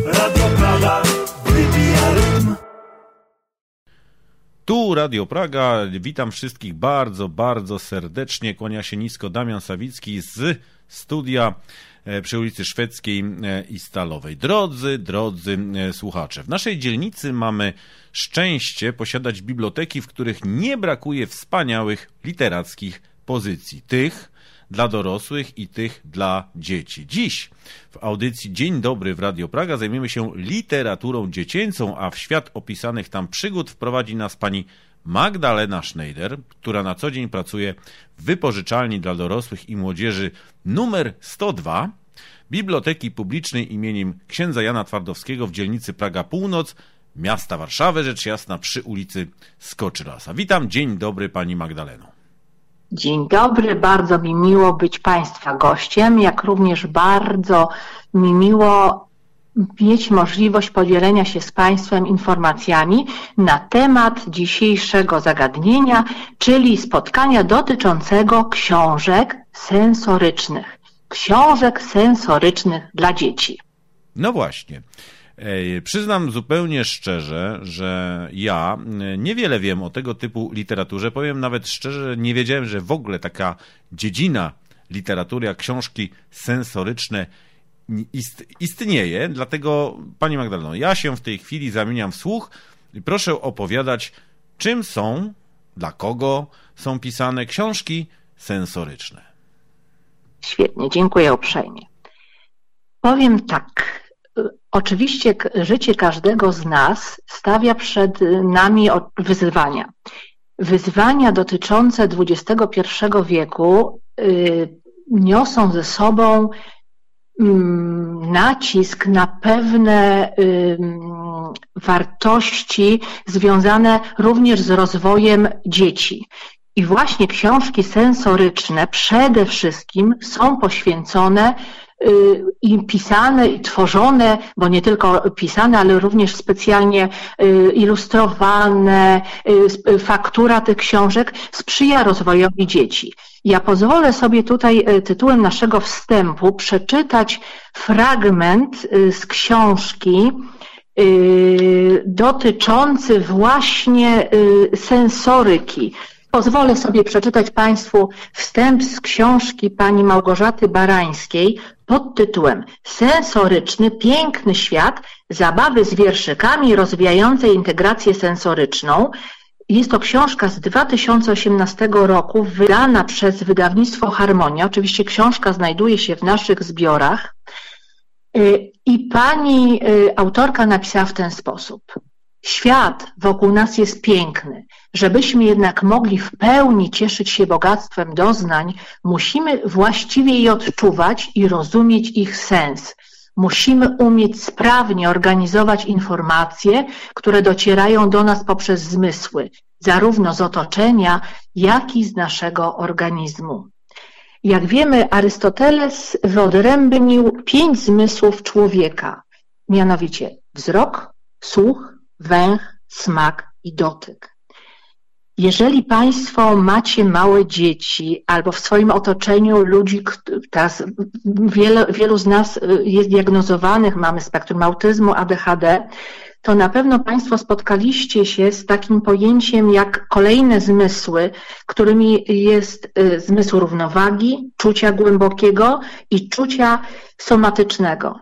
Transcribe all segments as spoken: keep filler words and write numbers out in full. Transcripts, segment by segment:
Radio Praga wybija rytm. Tu Radio Praga, witam wszystkich bardzo, bardzo serdecznie. Kłania się nisko Damian Sawicki z studia przy ulicy Szwedzkiej i Stalowej. Drodzy, drodzy słuchacze, w naszej dzielnicy mamy szczęście posiadać biblioteki, w których nie brakuje wspaniałych literackich pozycji. Tych dla dorosłych i tych dla dzieci. Dziś w audycji Dzień Dobry w Radio Praga zajmiemy się literaturą dziecięcą, a w świat opisanych tam przygód wprowadzi nas pani Magdalena Schneider, która na co dzień pracuje w wypożyczalni dla dorosłych i młodzieży numer sto dwa Biblioteki Publicznej imieniem księdza Jana Twardowskiego w dzielnicy Praga Północ, miasta Warszawy, rzecz jasna przy ulicy Skoczylasa. Witam, dzień dobry pani Magdaleno. Dzień dobry, bardzo mi miło być Państwa gościem, jak również bardzo mi miło mieć możliwość podzielenia się z Państwem informacjami na temat dzisiejszego zagadnienia, czyli spotkania dotyczącego książek sensorycznych. Książek sensorycznych dla dzieci. No właśnie. Przyznam zupełnie szczerze, że ja niewiele wiem o tego typu literaturze. Powiem nawet szczerze, że nie wiedziałem, że w ogóle taka dziedzina literatury jak książki sensoryczne istnieje. Dlatego, pani Magdaleno, ja się w tej chwili zamieniam w słuch i proszę opowiadać, czym są, dla kogo są pisane książki sensoryczne. Świetnie, dziękuję uprzejmie. Powiem tak. Oczywiście życie każdego z nas stawia przed nami wyzwania. Wyzwania dotyczące dwudziestego pierwszego wieku y, niosą ze sobą y, nacisk na pewne y, wartości związane również z rozwojem dzieci. I właśnie książki sensoryczne przede wszystkim są poświęcone i pisane, i tworzone, bo nie tylko pisane, ale również specjalnie ilustrowane, faktura tych książek sprzyja rozwojowi dzieci. Ja pozwolę sobie tutaj tytułem naszego wstępu przeczytać fragment z książki dotyczący właśnie sensoryki. Pozwolę sobie przeczytać Państwu wstęp z książki pani Małgorzaty Barańskiej pod tytułem Sensoryczny, piękny świat, zabawy z wierszykami rozwijające integrację sensoryczną. Jest to książka z dwa tysiące osiemnastego roku, wydana przez wydawnictwo Harmonia. Oczywiście książka znajduje się w naszych zbiorach. I pani autorka napisała w ten sposób. Świat wokół nas jest piękny. Żebyśmy jednak mogli w pełni cieszyć się bogactwem doznań, musimy właściwie je odczuwać i rozumieć ich sens. Musimy umieć sprawnie organizować informacje, które docierają do nas poprzez zmysły, zarówno z otoczenia, jak i z naszego organizmu. Jak wiemy, Arystoteles wyodrębnił pięć zmysłów człowieka, mianowicie wzrok, słuch, węch, smak i dotyk. Jeżeli Państwo macie małe dzieci albo w swoim otoczeniu ludzi, teraz wiele, wielu z nas jest diagnozowanych, mamy spektrum autyzmu, A D H D, to na pewno Państwo spotkaliście się z takim pojęciem jak kolejne zmysły, którymi jest zmysł równowagi, czucia głębokiego i czucia somatycznego.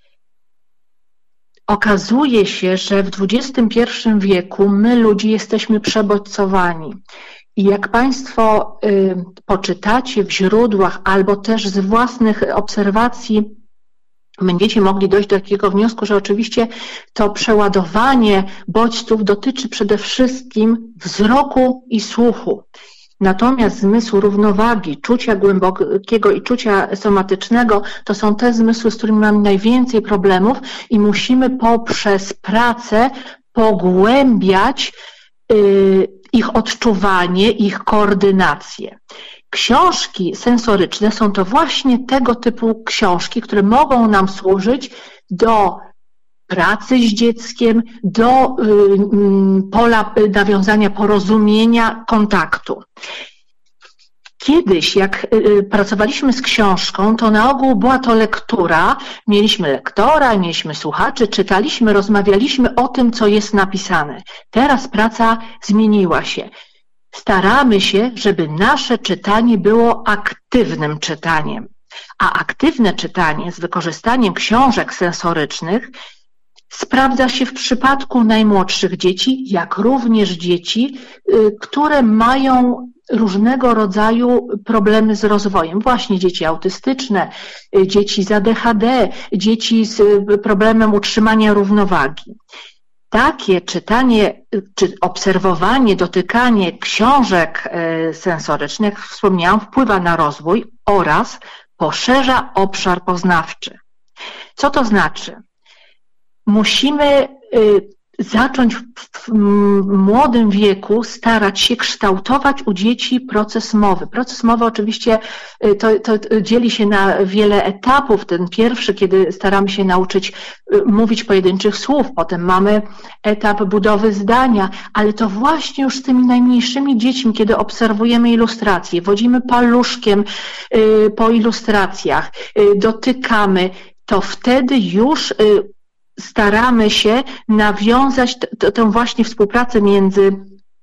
Okazuje się, że w dwudziestym pierwszym wieku my, ludzie, jesteśmy przebodźcowani. I jak Państwo y, poczytacie w źródłach albo też z własnych obserwacji, będziecie mogli dojść do takiego wniosku, że oczywiście to przeładowanie bodźców dotyczy przede wszystkim wzroku i słuchu. Natomiast zmysł równowagi, czucia głębokiego i czucia somatycznego to są te zmysły, z którymi mamy najwięcej problemów i musimy poprzez pracę pogłębiać y, ich odczuwanie, ich koordynację. Książki sensoryczne są to właśnie tego typu książki, które mogą nam służyć do pracy z dzieckiem, do pola nawiązania porozumienia, kontaktu. Kiedyś, jak pracowaliśmy z książką, to na ogół była to lektura, mieliśmy lektora, mieliśmy słuchaczy, czytaliśmy, rozmawialiśmy o tym, co jest napisane. Teraz praca zmieniła się. Staramy się, żeby nasze czytanie było aktywnym czytaniem. A aktywne czytanie z wykorzystaniem książek sensorycznych sprawdza się w przypadku najmłodszych dzieci, jak również dzieci, które mają różnego rodzaju problemy z rozwojem. Właśnie dzieci autystyczne, dzieci z A D H D, dzieci z problemem utrzymania równowagi. Takie czytanie, czy obserwowanie, dotykanie książek sensorycznych, jak wspomniałam, wpływa na rozwój oraz poszerza obszar poznawczy. Co to znaczy? Musimy zacząć w młodym wieku starać się kształtować u dzieci proces mowy. Proces mowy oczywiście to, to dzieli się na wiele etapów. Ten pierwszy, kiedy staramy się nauczyć mówić pojedynczych słów, potem mamy etap budowy zdania, ale to właśnie już z tymi najmniejszymi dziećmi, kiedy obserwujemy ilustracje, wodzimy paluszkiem po ilustracjach, dotykamy, to wtedy już staramy się nawiązać tę właśnie współpracę między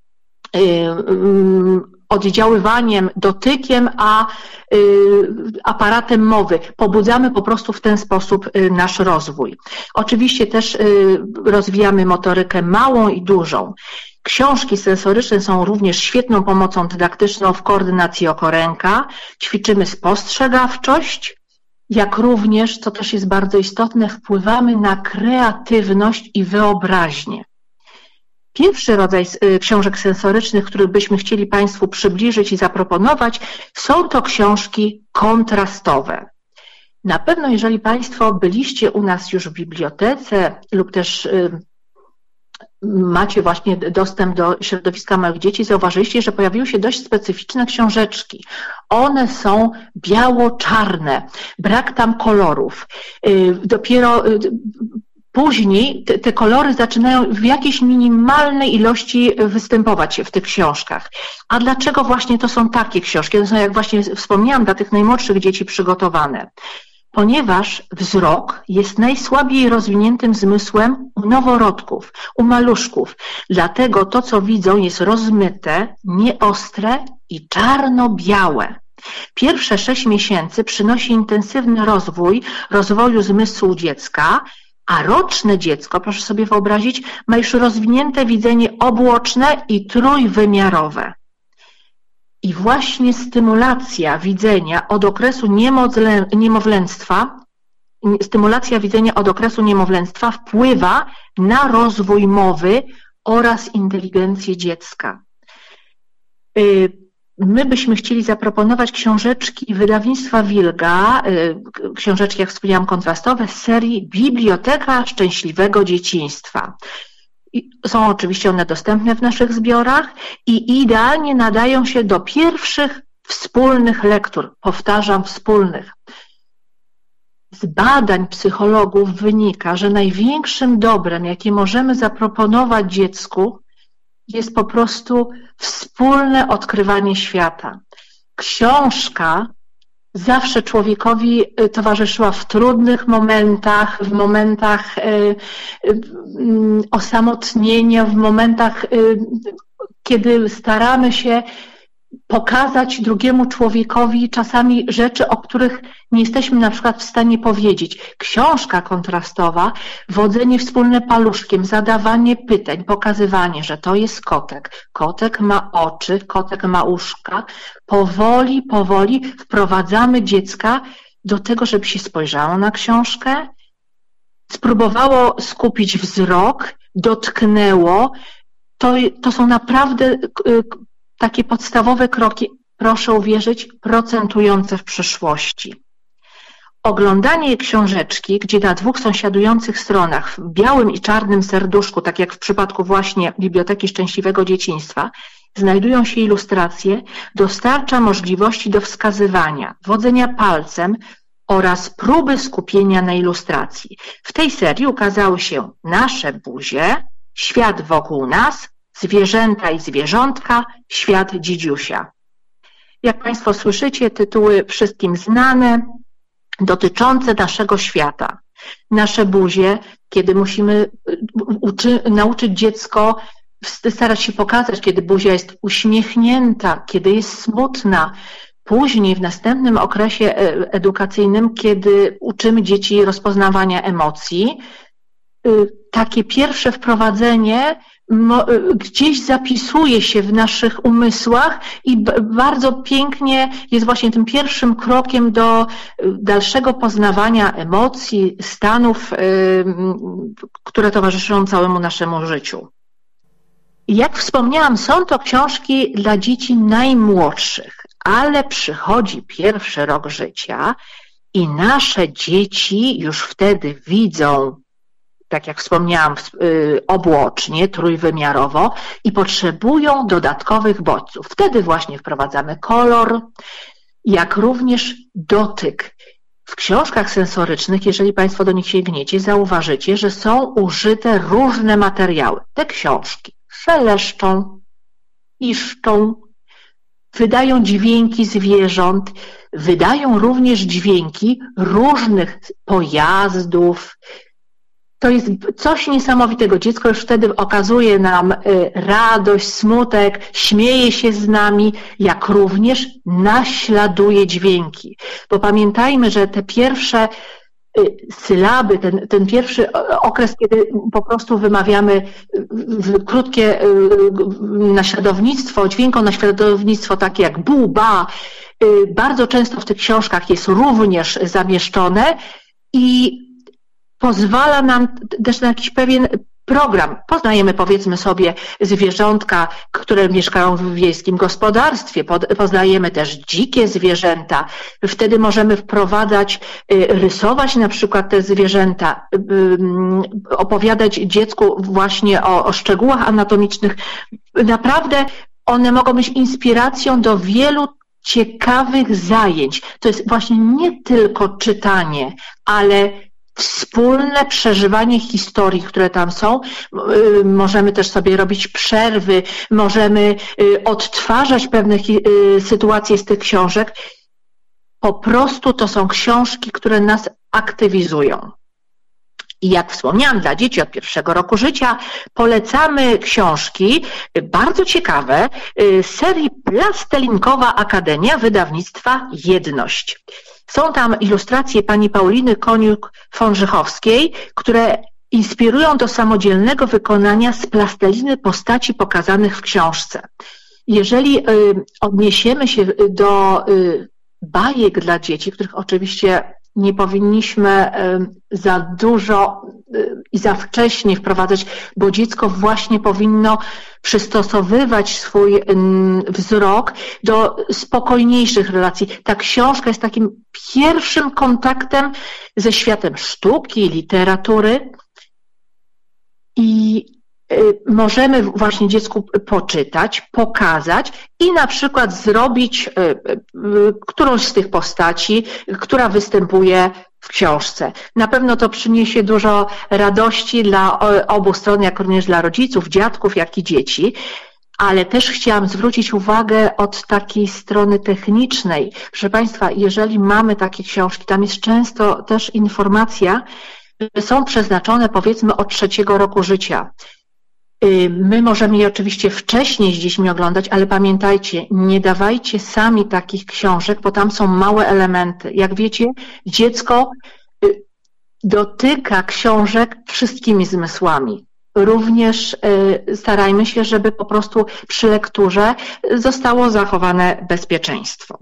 oddziaływaniem, dotykiem, a aparatem mowy. Pobudzamy po prostu w ten sposób nasz rozwój. Oczywiście też rozwijamy motorykę małą i dużą. Książki sensoryczne są również świetną pomocą dydaktyczną w koordynacji oko-ręka. Ćwiczymy spostrzegawczość, jak również, co też jest bardzo istotne, wpływamy na kreatywność i wyobraźnię. Pierwszy rodzaj książek sensorycznych, który byśmy chcieli Państwu przybliżyć i zaproponować, są to książki kontrastowe. Na pewno, jeżeli Państwo byliście u nas już w bibliotece lub też macie właśnie dostęp do środowiska małych dzieci, zauważyliście, że pojawiły się dość specyficzne książeczki. One są biało-czarne, brak tam kolorów. Dopiero później te, te kolory zaczynają w jakiejś minimalnej ilości występować w tych książkach. A dlaczego właśnie to są takie książki? To są, jak właśnie wspomniałam, dla tych najmłodszych dzieci przygotowane. Ponieważ wzrok jest najsłabiej rozwiniętym zmysłem u noworodków, u maluszków. Dlatego to, co widzą, jest rozmyte, nieostre i czarno-białe. Pierwsze sześć miesięcy przynosi intensywny rozwój, rozwoju zmysłu dziecka, a roczne dziecko, proszę sobie wyobrazić, ma już rozwinięte widzenie obłoczne i trójwymiarowe. I właśnie stymulacja widzenia od okresu niemowlęctwa, stymulacja widzenia od okresu niemowlęctwa wpływa na rozwój mowy oraz inteligencję dziecka. My byśmy chcieli zaproponować książeczki wydawnictwa Wilga, książeczki, jak wspomniałam, kontrastowe, z serii Biblioteka Szczęśliwego Dzieciństwa. Są oczywiście one dostępne w naszych zbiorach i idealnie nadają się do pierwszych wspólnych lektur. Powtarzam, wspólnych. Z badań psychologów wynika, że największym dobrem, jakie możemy zaproponować dziecku, jest po prostu wspólne odkrywanie świata. Książka zawsze człowiekowi towarzyszyła w trudnych momentach, w momentach osamotnienia, w momentach, kiedy staramy się pokazać drugiemu człowiekowi czasami rzeczy, o których nie jesteśmy na przykład w stanie powiedzieć. Książka kontrastowa, wodzenie wspólne paluszkiem, zadawanie pytań, pokazywanie, że to jest kotek. Kotek ma oczy, kotek ma uszka. Powoli, powoli wprowadzamy dziecka do tego, żeby się spojrzało na książkę, spróbowało skupić wzrok, dotknęło. To, to są naprawdę takie podstawowe kroki, proszę uwierzyć, procentujące w przyszłości. Oglądanie książeczki, gdzie na dwóch sąsiadujących stronach, w białym i czarnym serduszku, tak jak w przypadku właśnie Biblioteki Szczęśliwego Dzieciństwa, znajdują się ilustracje, dostarcza możliwości do wskazywania, wodzenia palcem oraz próby skupienia na ilustracji. W tej serii ukazały się nasze buzie, świat wokół nas, zwierzęta i zwierzątka, świat dzidziusia. jak Państwo słyszycie, tytuły wszystkim znane, dotyczące naszego świata. Nasze buzie, kiedy musimy uczy, nauczyć dziecko, starać się pokazać, kiedy buzia jest uśmiechnięta, kiedy jest smutna. Później, w następnym okresie edukacyjnym, kiedy uczymy dzieci rozpoznawania emocji, takie pierwsze wprowadzenie gdzieś zapisuje się w naszych umysłach i bardzo pięknie jest właśnie tym pierwszym krokiem do dalszego poznawania emocji, stanów, które towarzyszą całemu naszemu życiu. Jak wspomniałam, są to książki dla dzieci najmłodszych, ale przychodzi pierwszy rok życia i nasze dzieci już wtedy widzą, tak jak wspomniałam, obłocznie, trójwymiarowo i potrzebują dodatkowych bodźców. Wtedy właśnie wprowadzamy kolor, jak również dotyk. W książkach sensorycznych, jeżeli Państwo do nich sięgniecie, zauważycie, że są użyte różne materiały. Te książki szeleszczą, piszczą, wydają dźwięki zwierząt, wydają również dźwięki różnych pojazdów. To jest coś niesamowitego. Dziecko już wtedy okazuje nam radość, smutek, śmieje się z nami, jak również naśladuje dźwięki. Bo pamiętajmy, że te pierwsze sylaby, ten, ten pierwszy okres, kiedy po prostu wymawiamy krótkie naśladownictwo, dźwiękonaśladownictwo takie jak bu, ba, bardzo często w tych książkach jest również zamieszczone i pozwala nam też na jakiś pewien program. Poznajemy, powiedzmy sobie, zwierzątka, które mieszkają w wiejskim gospodarstwie. Poznajemy też dzikie zwierzęta. Wtedy możemy wprowadzać, rysować na przykład te zwierzęta, opowiadać dziecku właśnie o, o szczegółach anatomicznych. Naprawdę one mogą być inspiracją do wielu ciekawych zajęć. To jest właśnie nie tylko czytanie, ale wspólne przeżywanie historii, które tam są. Możemy też sobie robić przerwy, możemy odtwarzać pewne sytuacje z tych książek. Po prostu to są książki, które nas aktywizują. I jak wspomniałam, dla dzieci od pierwszego roku życia polecamy książki bardzo ciekawe z serii Plastelinkowa Akademia wydawnictwa Jedność. Są tam ilustracje pani Pauliny Koniuk-Fąrzychowskiej, które inspirują do samodzielnego wykonania z plasteliny postaci pokazanych w książce. Jeżeli odniesiemy się do bajek dla dzieci, których oczywiście nie powinniśmy za dużo i za wcześnie wprowadzać, bo dziecko właśnie powinno przystosowywać swój wzrok do spokojniejszych relacji. Ta książka jest takim pierwszym kontaktem ze światem sztuki, literatury i możemy właśnie dziecku poczytać, pokazać i na przykład zrobić którąś z tych postaci, która występuje w książce. Na pewno to przyniesie dużo radości dla obu stron, jak również dla rodziców, dziadków, jak i dzieci. Ale też chciałam zwrócić uwagę od takiej strony technicznej. Proszę Państwa, jeżeli mamy takie książki, tam jest często też informacja, że są przeznaczone powiedzmy od trzeciego roku życia. My możemy je oczywiście wcześniej z dziećmi oglądać, ale pamiętajcie, nie dawajcie sami takich książek, bo tam są małe elementy. Jak wiecie, dziecko dotyka książek wszystkimi zmysłami. Również starajmy się, żeby po prostu przy lekturze zostało zachowane bezpieczeństwo.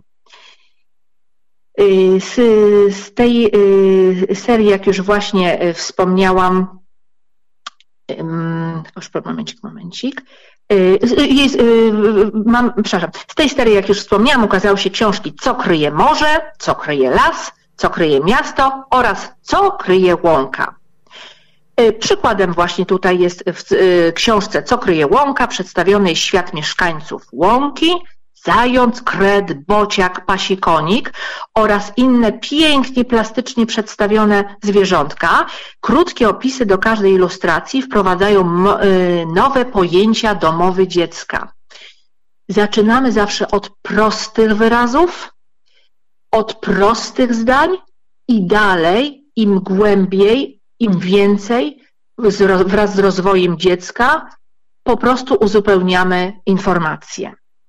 Z, z tej serii, jak już właśnie wspomniałam, już momencik, momencik. Jest, mam, przepraszam, z tej serii, jak już wspomniałam, ukazały się książki Co kryje morze, Co kryje las, Co kryje miasto oraz Co kryje łąka. Przykładem właśnie tutaj jest w książce Co kryje łąka przedstawiony jest świat mieszkańców łąki, zając, kret, bociak, pasikonik oraz inne pięknie plastycznie przedstawione zwierzątka. Krótkie opisy do każdej ilustracji wprowadzają nowe pojęcia domowe dziecka. zaczynamy zawsze od prostych wyrazów, od prostych zdań i dalej, im głębiej, im więcej, wraz z rozwojem dziecka, po prostu uzupełniamy informacje.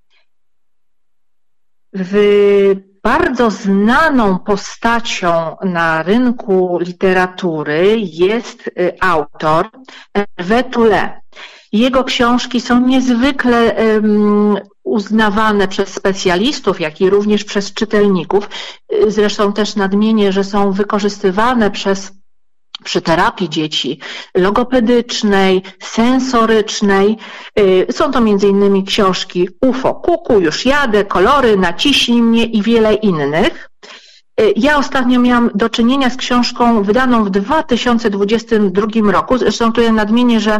W bardzo znaną postacią na rynku literatury jest autor Hervé Tullet. Jego książki są niezwykle um, uznawane przez specjalistów, jak i również przez czytelników. Zresztą też nadmienię, że są wykorzystywane przez przy terapii dzieci logopedycznej, sensorycznej. Są to między innymi książki U F O, Kuku, Już jadę, Kolory, Naciśnij mnie i wiele innych. Ja ostatnio miałam do czynienia z książką wydaną w dwa tysiące dwudziestym drugim roku. Zresztą tutaj nadmienię, że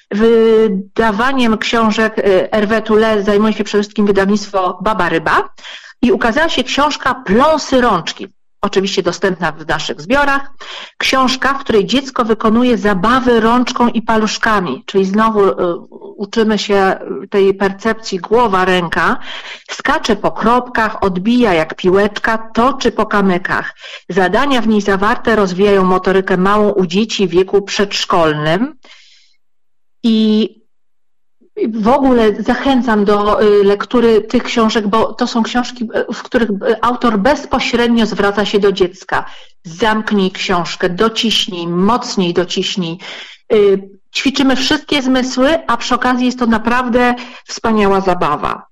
wydawaniem książek Hervé Tullet zajmuje się przede wszystkim wydawnictwo Baba Ryba i ukazała się książka Pląsy rączki. Oczywiście dostępna w naszych zbiorach. Książka, w której dziecko wykonuje zabawy rączką i paluszkami, czyli znowu uczymy się tej percepcji głowa-ręka, skacze po kropkach, odbija jak piłeczka, toczy po kamykach. Zadania w niej zawarte rozwijają motorykę małą u dzieci w wieku przedszkolnym i w ogóle zachęcam do lektury tych książek, bo to są książki, w których autor bezpośrednio zwraca się do dziecka. Zamknij książkę, dociśnij, mocniej dociśnij. Ćwiczymy wszystkie zmysły, a przy okazji jest to naprawdę wspaniała zabawa.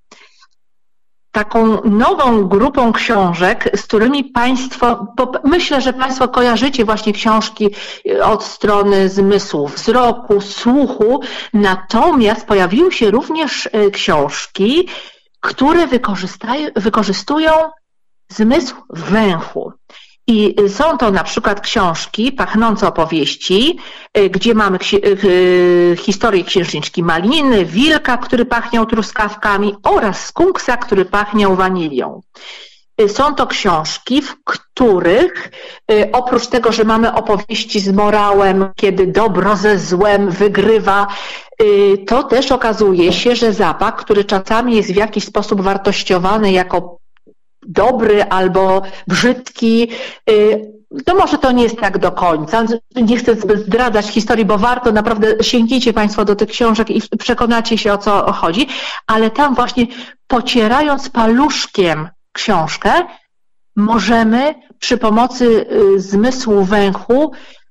Taką nową grupą książek, z którymi Państwo, bo myślę, że Państwo kojarzycie właśnie książki od strony zmysłów wzroku, słuchu, natomiast pojawiły się również książki, które wykorzystują zmysł węchu. I są to na przykład książki pachnące opowieści, gdzie mamy historię księżniczki Maliny, wilka, który pachniał truskawkami oraz skunksa, który pachniał wanilią. Są to książki, w których oprócz tego, że mamy opowieści z morałem, kiedy dobro ze złem wygrywa, to też okazuje się, że zapach, który czasami jest w jakiś sposób wartościowany jako dobry albo brzydki, to może to nie jest tak do końca. Nie chcę zdradzać historii, bo warto, naprawdę sięgnijcie Państwo do tych książek i przekonacie się, o co chodzi, ale tam właśnie pocierając paluszkiem książkę, możemy przy pomocy zmysłu węchu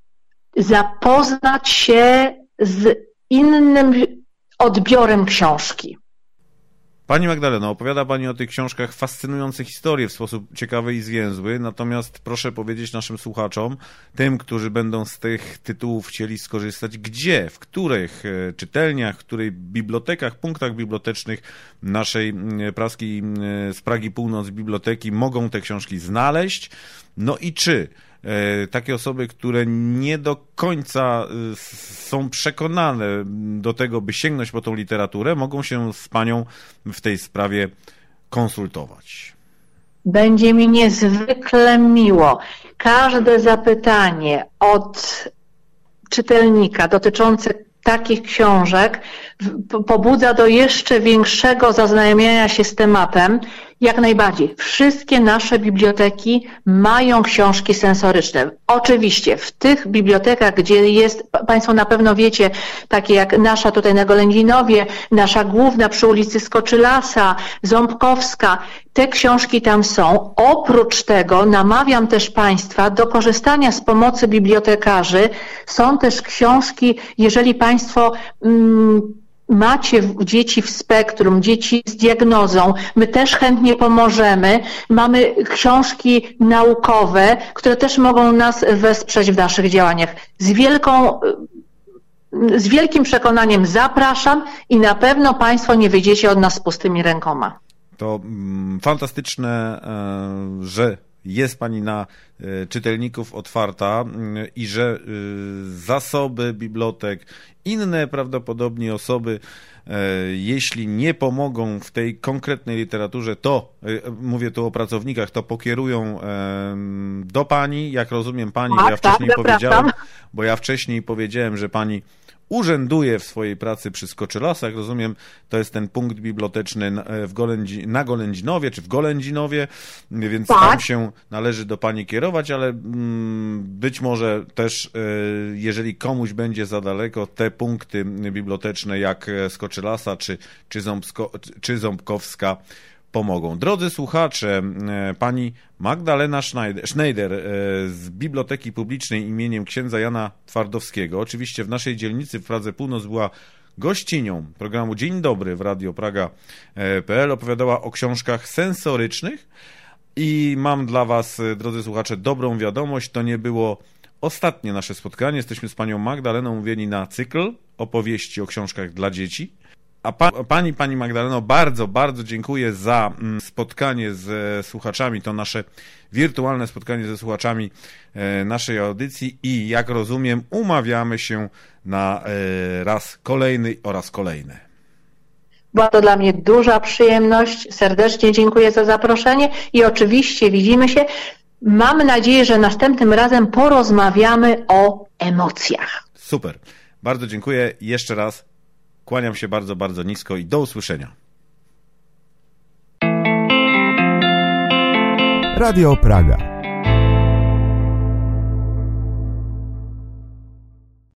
zapoznać się z innym odbiorem książki. Pani Magdaleno, opowiada Pani o tych książkach fascynujące historie w sposób ciekawy i zwięzły, natomiast proszę powiedzieć naszym słuchaczom, tym, którzy będą z tych tytułów chcieli skorzystać, gdzie, w których czytelniach, w których bibliotekach, punktach bibliotecznych naszej praskiej z Pragi Północ biblioteki mogą te książki znaleźć, no i czy takie osoby, które nie do końca są przekonane do tego, by sięgnąć po tą literaturę, mogą się z Panią w tej sprawie konsultować. Będzie mi niezwykle miło. Każde zapytanie od czytelnika dotyczące takich książek pobudza do jeszcze większego zaznajomienia się z tematem. Jak najbardziej. Wszystkie nasze biblioteki mają książki sensoryczne. Oczywiście w tych bibliotekach, gdzie jest, Państwo na pewno wiecie, takie jak nasza tutaj na Golędzinowie, nasza główna przy ulicy Skoczylasa, Ząbkowska, te książki tam są. Oprócz tego namawiam też Państwa do korzystania z pomocy bibliotekarzy. Są też książki, jeżeli Państwo mm, macie dzieci w spektrum, dzieci z diagnozą, my też chętnie pomożemy. Mamy książki naukowe, które też mogą nas wesprzeć w naszych działaniach. Z wielką, z wielkim przekonaniem zapraszam i na pewno Państwo nie wyjdziecie od nas z pustymi rękoma. To mm, fantastyczne, że jest Pani na czytelników otwarta i że zasoby bibliotek, inne prawdopodobnie osoby, jeśli nie pomogą w tej konkretnej literaturze, to, mówię tu o pracownikach, to pokierują do Pani, jak rozumiem Pani, bo ja wcześniej powiedziałem, bo ja wcześniej powiedziałem, że Pani urzęduje w swojej pracy przy Skoczylasach. Rozumiem, to jest ten punkt biblioteczny w Golędzi, na Golędzinowie, czy w Golędzinowie, więc tak. tam się należy do pani kierować, ale mm, być może też, jeżeli komuś będzie za daleko, te punkty biblioteczne jak Skoczylasa czy, czy, Ząbsko, czy Ząbkowska pomogą. Drodzy słuchacze, pani Magdalena Schneider z Biblioteki Publicznej imieniem księdza Jana Twardowskiego, oczywiście w naszej dzielnicy w Pradze Północ, była gościnią programu Dzień Dobry w Radio Praga kropka pe el, opowiadała o książkach sensorycznych i mam dla was, drodzy słuchacze, dobrą wiadomość, to nie było ostatnie nasze spotkanie. Jesteśmy z panią Magdaleną umówieni na cykl opowieści o książkach dla dzieci. A pa, pani, pani Magdaleno, bardzo, bardzo dziękuję za spotkanie ze słuchaczami, to nasze wirtualne spotkanie ze słuchaczami naszej audycji i jak rozumiem, umawiamy się na raz kolejny oraz kolejne. Była to dla mnie duża przyjemność, serdecznie dziękuję za zaproszenie i oczywiście widzimy się. Mam nadzieję, że następnym razem porozmawiamy o emocjach. Super, bardzo dziękuję jeszcze raz. Kłaniam się bardzo, bardzo nisko i do usłyszenia. Radio Praga.